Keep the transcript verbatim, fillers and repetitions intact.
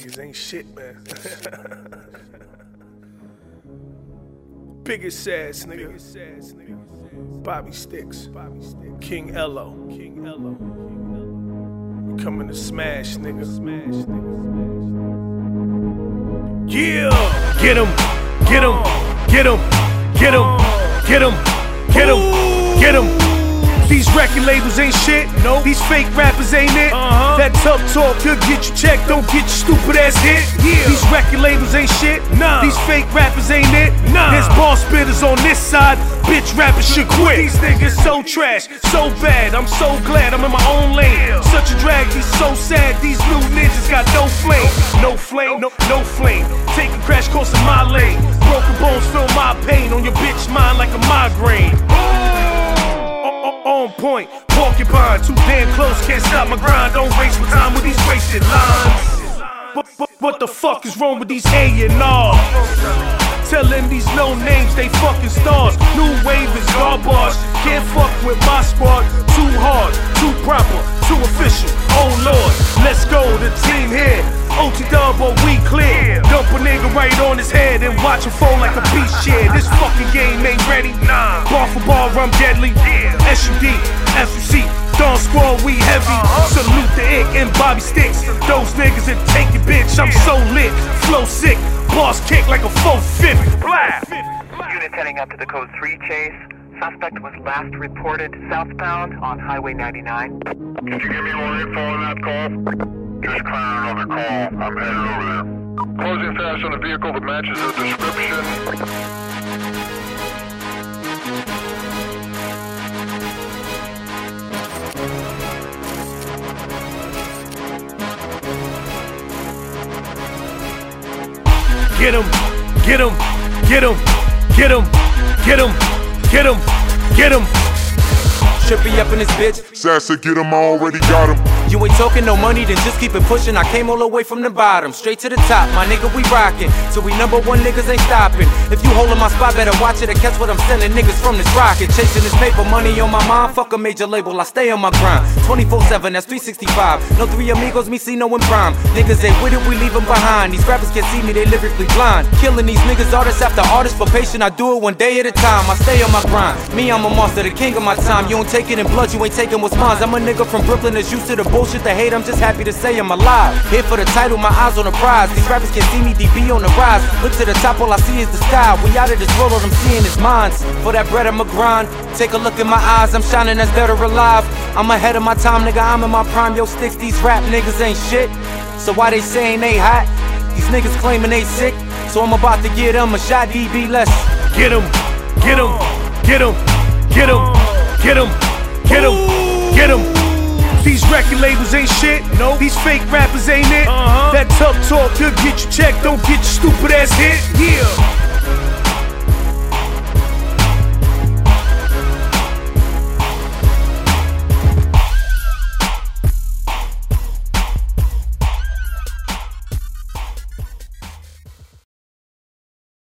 niggas ain't shit, man. Biggest ass nigga. Bobby Sticks. King Elo. King Elo. Coming to smash, nigga. Smash, nigga. Yeah! Get him! Get him! Get him! Get him! Get him! Get him! Get him! These record labels ain't shit. No. These fake rappers ain't it. Uh-huh. That tough talk could get you checked, don't get your stupid ass hit. Yeah. These record labels ain't shit. Nah. These fake rappers ain't it. Nah. There's boss spitters on this side. Bitch rappers should quit. These niggas so trash, so bad. I'm so glad I'm in my own lane. Yeah. Such a drag, he's so sad. These new ninjas got no flame. No flame, no, no flame. Take a crash course in my lane. Broken bones feel my pain on your bitch mind like a migraine. On point, porcupine, too damn close, can't stop my grind. Don't waste my time with these wasted lines. But, but what the fuck is wrong with these A and R? Telling these no names, they fucking stars. New wave is garbage. Can't fuck with my squad. Too hard, too proper, too official. Oh lord, let's go, the team here. O T Dub or we clear. Dump a nigga right on his head and watch him fall like a beach chair. This fucking game ain't ready. Nah. Bar for bar, I'm deadly. S U D, F U C, Dawn Squad, we heavy. Salute the Ick and Bobby Sticks. Those niggas that take your bitch. I'm so lit, flow sick, boss kick like a four fifty. Units heading up to the code three chase. Suspect was last reported southbound on Highway ninety-nine. Could you give me more info on that call? Just clearing another call. I'm headed over there. Closing fast on the vehicle that matches the description. Get him, get him, get him, get him, get him, get him, get him. Trippy up in this bitch. Sassy, get him, I already got him. You ain't talking no money, then just keep it pushing. I came all the way from the bottom, straight to the top. My nigga, we rockin', till we number one niggas ain't stopping. If you holdin' my spot, better watch it and catch what I'm selling. Niggas from this rocket, chasing this paper, money on my mind. Fuck a major label, I stay on my grind. twenty-four seven, that's three sixty-five. No three amigos, me see no one prime. Niggas ain't with it, we leave them behind. These rappers can't see me, they lyrically blind. Killing these niggas, artists after artists. For patient, I do it one day at a time. I stay on my grind. Me, I'm a monster, the king of my time. You don't take it in blood, you ain't taking what's mine. I'm a nigga from Brooklyn that's used to the bullshit, the hate. I'm just happy to say I'm alive. Here for the title, my eyes on the prize. These rappers can't see me, D B on the rise. Look to the top, all I see is the sky. We out of this world, all I'm seeing is minds. For that bread, I'ma grind. Take a look in my eyes, I'm shining as better alive. I'm ahead of my time, nigga, I'm in my prime. Yo, Sticks, these rap niggas ain't shit. So why they saying they hot? These niggas claiming they sick. So I'm about to get them a shot, D B, let's get him, get him, get him, get him, get him, get him, get him. These record labels ain't shit. No. These fake rappers ain't it. Uh-huh. That tough talk could get you checked, don't get your stupid ass hit. Yeah.